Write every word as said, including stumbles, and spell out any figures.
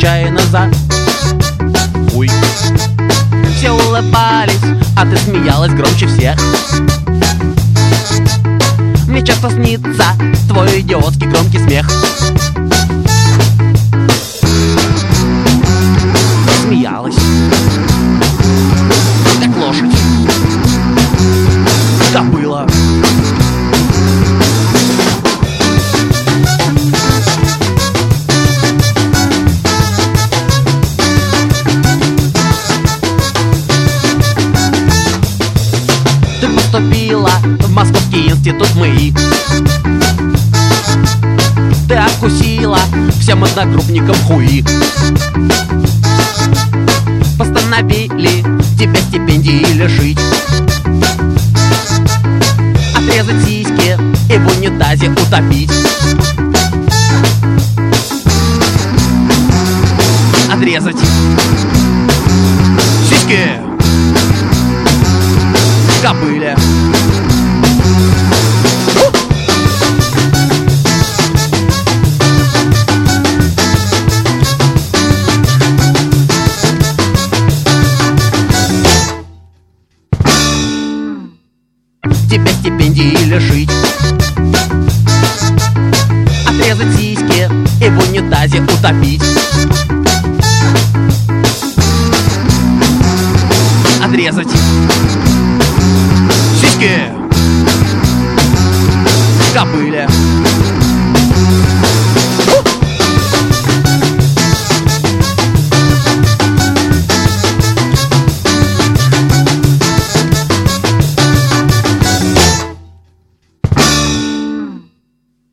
случайно за хуй. Все улыбались, а ты смеялась громче всех. Мне часто снится твой идиотский громкий смех. Смеялась, как лошадь, кобыла. Ты поступила в Московский институт МИИ. Ты откусила всем одногруппникам хуи. Постановили тебя стипендии лишить, отрезать сиськи и в унитазе утопить. Отрезать сиськи кобыле. Тебя стипендии лишить, отрезать сиськи и в унитазе утопить. Отрезать сиськи кобыле.